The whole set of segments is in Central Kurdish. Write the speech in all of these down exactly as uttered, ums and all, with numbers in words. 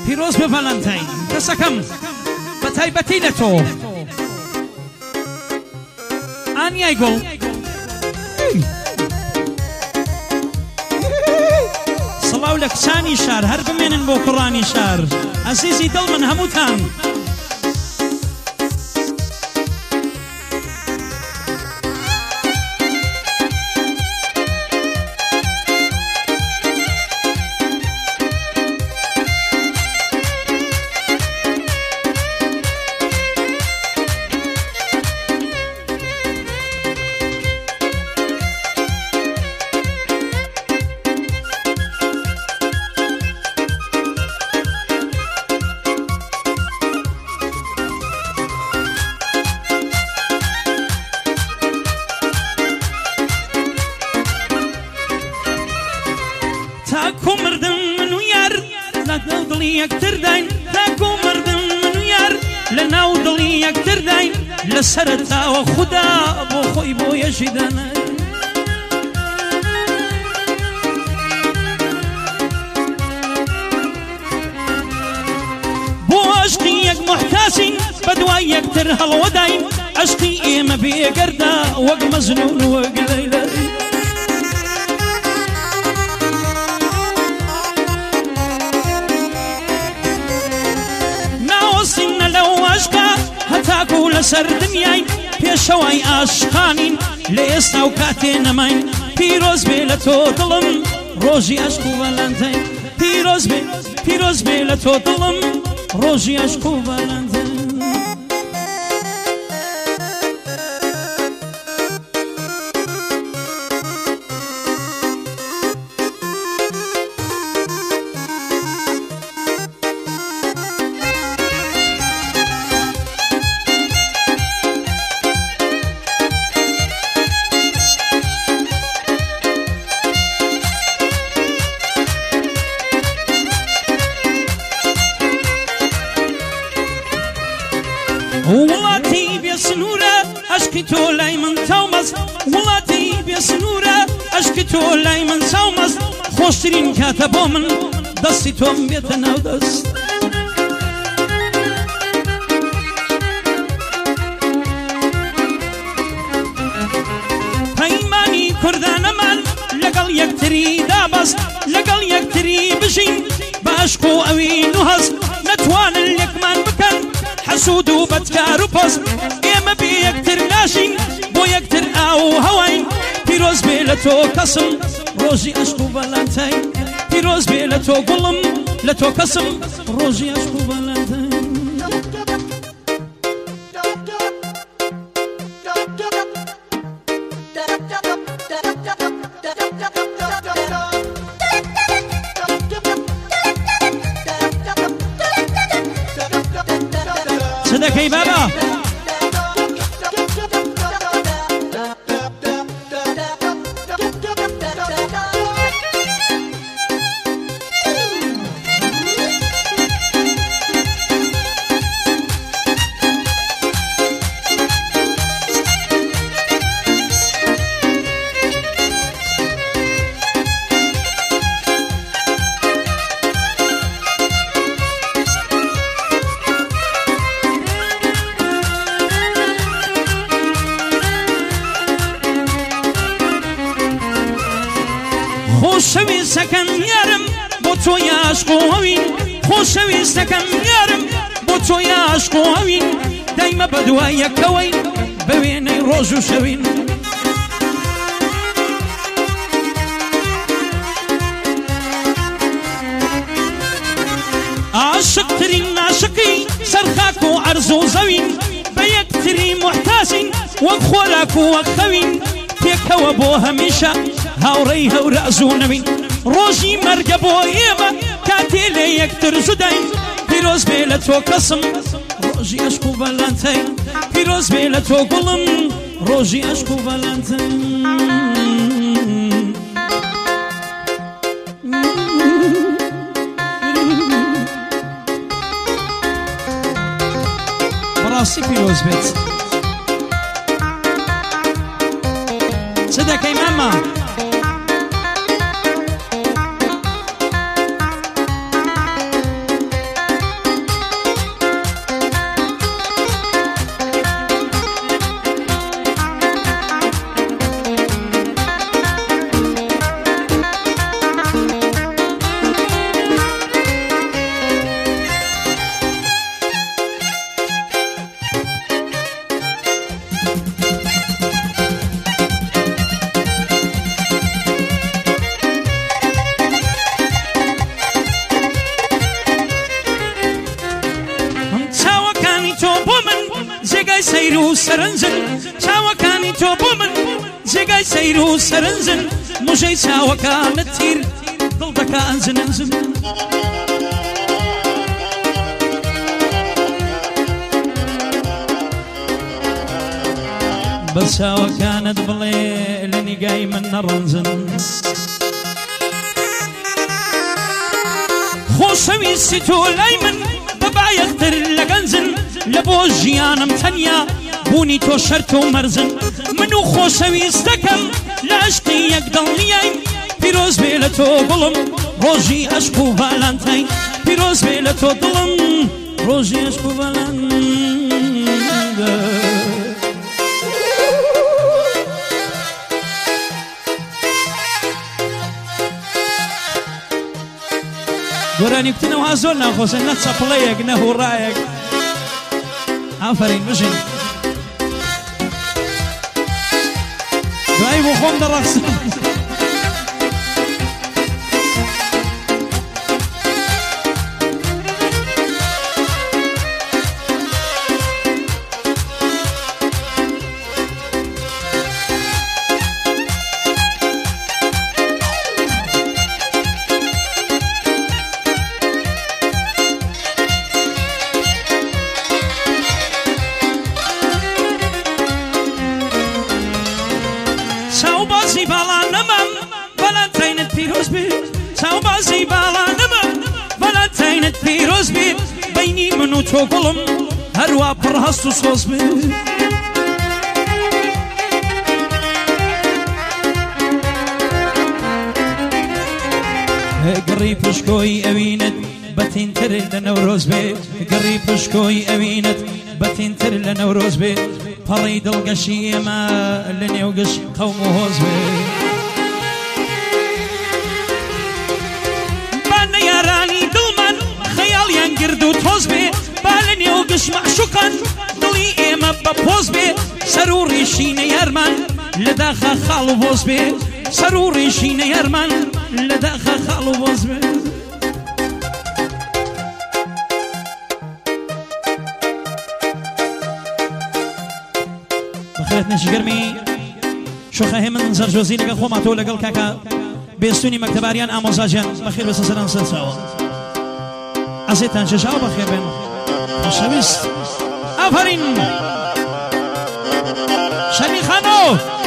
پیرۆز بە ڤەڵەنتاین دەسەکەم بە تایبەتی لە تۆ ئانیای گوڵ سڵاو لە کچانی شار هەر بمێنن بۆ کوڕانی شار عەزیزی دڵ من هەمووتان تاکو مردم منو یار لەناو دڵی یەکتر داین تاکو مردم منو یار لەناو دڵی یەکتر داین لە سەرەتاوە خودا بۆ خۆی بۆ یەشی دانای بۆ عەشقی یەک محتاسین بە دوای یەکتر هەڵوە داین عەشقی ئێمە بێگەردە وەک مەزنون وەک لەیلا هەتاکو لەسەر دنیای پێشەوای ئاشقانین لە ئێستا و کاتێ نەماین پیرۆز بێ لە تۆ دڵم ڕۆژی عەشق و ڤەڵەنتاین پیرۆز بێ پیرۆز بێ لە تۆ دڵم ڕۆژی عەشق و ڤەڵەنتاین وڵاتی بێسنوورە عەشقی تۆ لای من چاومەست وڵاتی بێسنوورە عەشقی تۆ لای من چاومەست خۆشترین کاتە بۆ من دەستی تۆم بێتە ناو دەست پەیمانی کوردانەمان لەگەڵ یەکتری دابەست لەگەڵ یەکتری بژین بە عەشق و ئەوین و هەست نەتوانن یەکمان بکەن حەسوود و بەدکار و پۆست ئێمە بێ یەکتر ناشین بۆ یەکتر ئاو هەواین پیرۆز بێ لە تۆ کەسم ڕۆژی عەشق و ڤەڵەنتاین پیرۆز بێ لە تۆ گوڵم لە تۆ کەسم ڕۆژی عەشق و ڤەڵەنتاین صدقي بابا خۆشەویستەکەم یارم بۆ تۆ عەشق و هەوین خۆشەویستەکەم یارم بۆ تۆ عەشق و هەوین دایمە بە دوای یەکەوەین بە وێنەی ڕۆژ و شەوین عاشقترین عاشقی سەرخاک و عەرز و زەوین بە یەکتری محتاسین وەک خۆراک و وەک خەوین پێکەوە بۆ هەمیشە هاوڕێی هەورە ئەزوو ڕۆژی مەرگە بۆ ئێمە کاتێ لێ یەکتر جوداین پیرۆز بێ لە تۆ کەسم ڕۆژی عەشق و ڤەڵەنتاین پیرۆز بێ لە تۆ گوڵم ڕۆژی عەشق و ڤەڵەنتاین بەڕاستی پیرۆز بێت چ دەکەی ماما جێگای سەیر و سەرنجن چاوەکانی تۆ بۆ من جێگای سەیر و سەرنجن موژەی چاوەکانت تیر دڵ دەکا ئەنجن ئەنجن بە چاوەکانت بڵێ لە نیگای من نەڕەنجن خۆشەویستی تۆ لای من بەبایەختر لە گەنجن لە بۆ ژیانم تەنیا بوونی تۆ شەرت و مەرزن من و خۆشەویستەکەم لە عشقی یەک دڵنیای پیرۆز بێ لە تۆ گوڵم ڕۆژی عەشق و ڤالانتاین پیرۆز بێ لە تۆ دڵم ڕۆژی عەشق و ڤالانتاین گۆرانی کوتنەوە زۆر ناخۆشە نە چەپڵەیەک نە هوڕایەک ئافرین بژین دوایی بۆ خۆم دەڕەخسم چاوبازی باڵانەمە ڤالانتاینت پیرۆز بێت چاوبازی باڵانەمە ڤالانتاینت پیرۆز بێت بەینی من و تۆ گوڵم هەروە پڕ هەست و سۆز بێت گڕی پشکۆی ئەوینت بەتینتر لە نەورۆز بێت گڕی پشکۆی ئەوینت بەتینتر لە نەورۆز بێت پەڕی دڵگەشی ئێمە لە نێو گەشت قەوم و هۆز بێت با نەیارانی دڵمان خەیاڵیان گرد و تۆز بێ با لە نێو گەشت مەعشوقان دڵی ئێمە بە پۆز بێ سەر و ڕیشی نەیارمان لە داخە خاڵ و بۆز بێ سەر و ڕیشی نەیارمان لە داخە خاڵ و بۆز بێ بەخێت نەشگەرمی شۆخەهێ من زەرجۆزی لەگەڵ خۆماتەوە لەگەڵ کاکە بێستونی مەکتەباریان ئامۆزاجیان بەخێر بەسە سەران سەرچاوە ئەزێتان چێژاوە بەخێر بێن خۆشەویست ئافرین شەرمی خانۆ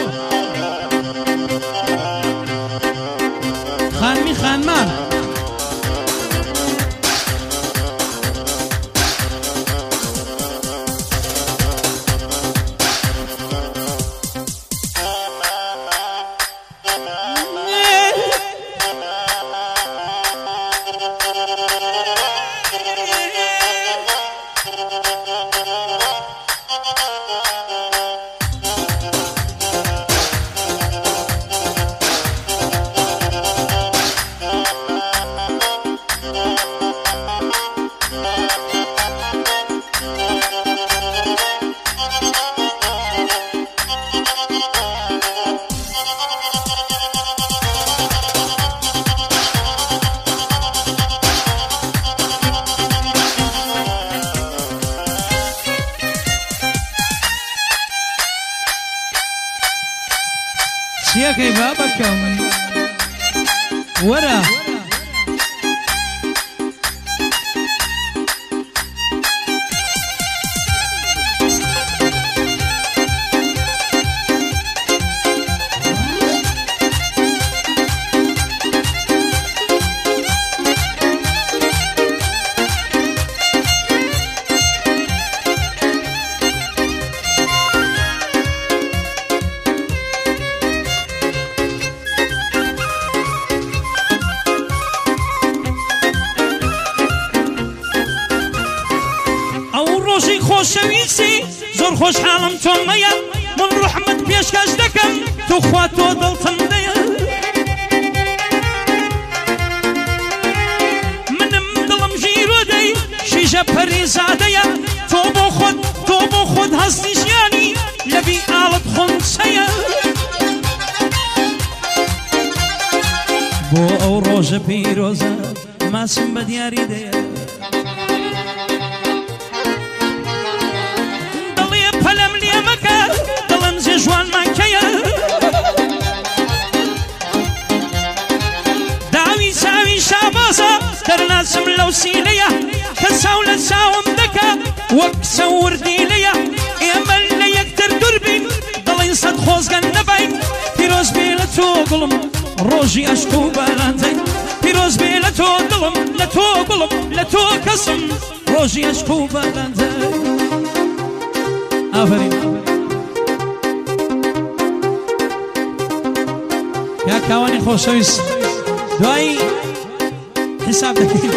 خانمی خانمان چیەکەی با بەکەم وەرە خۆشەویستی زۆر خۆشحاڵم تۆمەیە من ڕحمت پێشکەش دەکەم تۆ خوا تۆ دڵتم دەیە منم دڵم ژیرۆ دەی شیژە پەریزادەیە تۆ بۆ خۆت تۆ بۆ خۆت هەستی ژیانی لەبی ئاڵت خۆنچەیە بۆ ئەو ڕۆژە پیرۆزە ماسم بە دیاری دەیە جوانمان کەیە داوی چاوی شابازە دەرناچم لەو سینەیە کە چاو لە چاوم دەکا وەک سەوردی لەیە ئێمە لە یەکتر دووربین دڵین سەد خۆزگەن نەبین پیرۆز بێ لە تۆ گوڵم ڕۆژی ئەشک و بارانتەی پیرۆز بێ لە تۆ دڵم لە تۆ گوڵم لە تۆ کەسم ڕۆژی ئەشک و بارانتەی ئافرین یا کاوانی خۆشەویست دوایی حساب دەکەین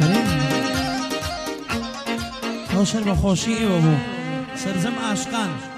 شەر بە خۆشی ئێوە بوو سەرجەم ئاشقان